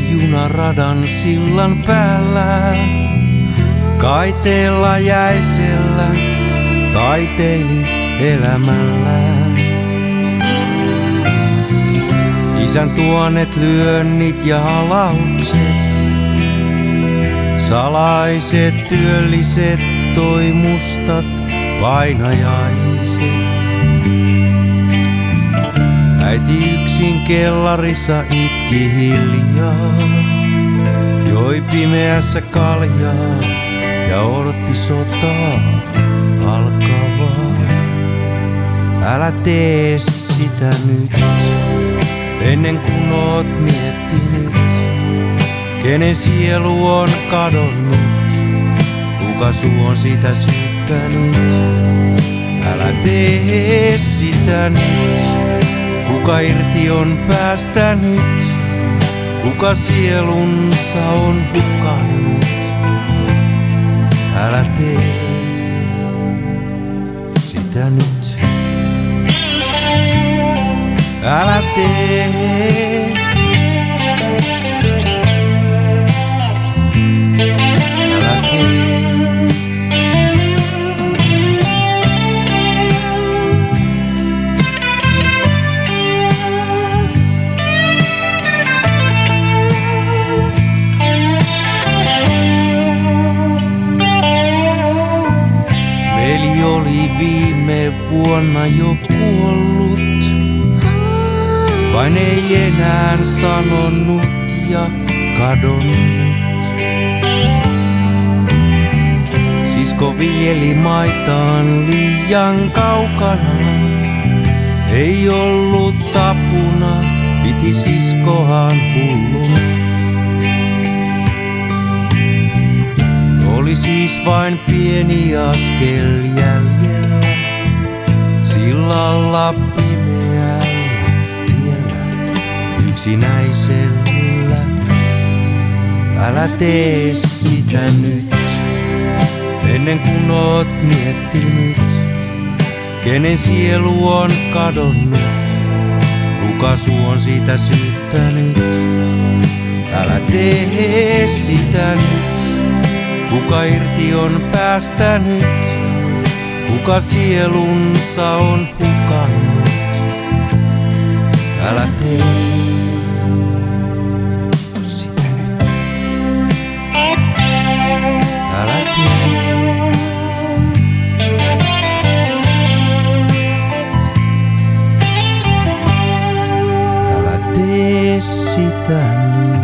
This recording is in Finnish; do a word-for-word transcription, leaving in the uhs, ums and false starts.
junaradan sillan päällä. Kaiteella jäisellä taiteili elämällään. Isän tuonet lyönnit ja halaukset, salaiset työlliset toi mustat painajaiset. Äiti yksin kellarissa itki hiljaa, joi pimeässä kaljaa ja odotti sotaa alkavaa. Älä tee sitä nyt, ennen kuin oot miettinyt, kenen sielu on kadonnut, kuka suu on sitä syyttänyt. Älä tee sitä nyt, kuka irti on päästänyt, kuka sielunsa on hukannut. Älä tee sitä nyt. Älä tee. Älä tee. Veli oli viime vuonna jo kuollut, vain ei enää sanonut ja kadonnut. Sisko viljeli maitaan liian kaukana, ei ollut apuna, piti siskoaan hulluna. Oli siis vain pieni askel jäljellä, sillalla pimeällä tiellä, yksinäisellä. Älä tee sitä nyt, ennen kuin oot miettinyt, kenen sielu on kadonnut, kuka suu on siitä syyttänyt. Älä tee sitä nyt, kuka irti on päästänyt, kuka sielunsa on hukannut. Älä tee sitä nyt. Älä tee. Älä tee sitä nyt.